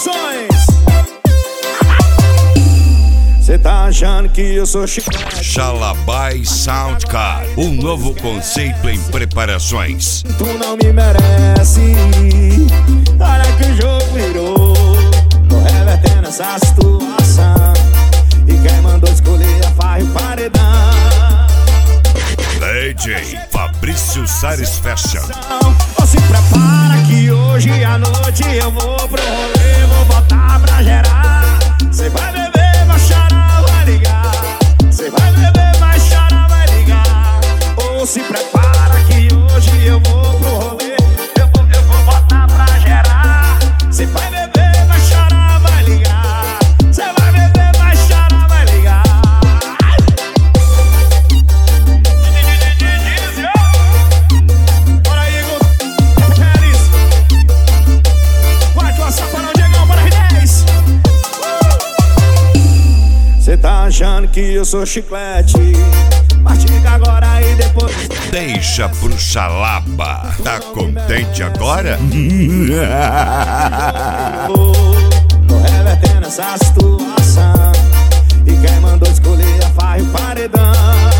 Produções. Cê tá achando que eu sou chiclete? Xalabai Soundcard, um novo conceito em preparações. Tu não me merece. Olha que o jogo virou. Tô revertendo essa situação. E quem mandou escolher a farra e o paredão? DJ Fabrício Sares Fashion. Ou se prepara que hoje à noite eu vou pro rolê, vou botar pra gerar. Cê vai beber, vai chorar, vai ligar. Cê vai beber, vai chorar, vai ligar. Ou se prepara que hoje eu vou pro rolê, eu vou botar pra gerar. Cê vai beber, vai chorar, vai ligar. Cê vai beber, vai chorar, vai ligar. Bora aí, Igor Pérez. Vai com a safanão, Diegão, para R10. Cê tá achando que eu sou chiclete? Mastiga agora e depois Deixa pro Xalaba. Tá contente agora? tô revertendo essa situação. E quem mandou escolher a farra e o paredão?